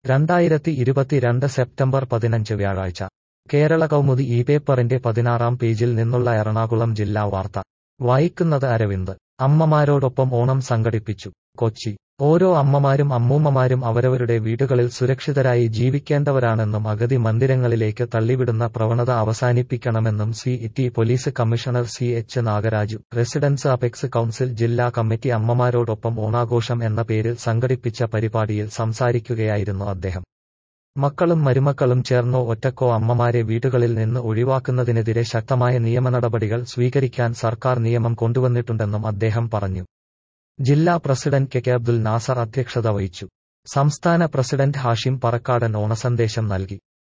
2022 September 15 വ്യാഴാഴ്ച കേരള കൗമുദി ഈ പേപ്പറിന്റെ 16-ാം പേജിൽ നിന്നുള്ള എറണാകുളം ജില്ലാ വാർത്ത വായിക്കുന്നത് അരവിന്ദ്. അമ്മമാരോടൊപ്പം ഓണം സംഘടിപ്പിച്ചു. കൊച്ചി. ഓരോ അമ്മമാരും അമ്മൂമ്മമാരും അവരവരുടെ വീടുകളിൽ സുരക്ഷിതരായി ജീവിക്കേണ്ടവരാണെന്നും അഗതി മന്ദിരങ്ങളിലേക്ക് തള്ളിവിടുന്ന പ്രവണത അവസാനിപ്പിക്കണമെന്നും city police commissioner CH Nagaraju residence apex council ജില്ലാ കമ്മിറ്റി അമ്മമാരോടൊപ്പം ഓണാഘോഷം എന്ന പേരിൽ സംഘടിപ്പിച്ച പരിപാടിയിൽ സംസാരിക്കുകയായിരുന്നു അദ്ദേഹം. മക്കളും മരുമക്കളും ചേർന്നോ ഒറ്റക്കോ അമ്മമാരെ വീടുകളിൽ നിന്ന് ഒഴിവാക്കുന്നതിനെതിരെ ശക്തമായ നിയമനടപടികൾ സ്വീകരിക്കാൻ സർക്കാർ നിയമം കൊണ്ടുവന്നിട്ടുണ്ടെന്നും അദ്ദേഹം പറഞ്ഞു. ജില്ലാ പ്രസിഡന്റ് കെ അബ്ദുൽ നാസർ അധ്യക്ഷത വഹിച്ചു. സംസ്ഥാന പ്രസിഡന്റ് ഹാഷിം പറക്കാടൻ ഓണസന്ദേശം നൽകി.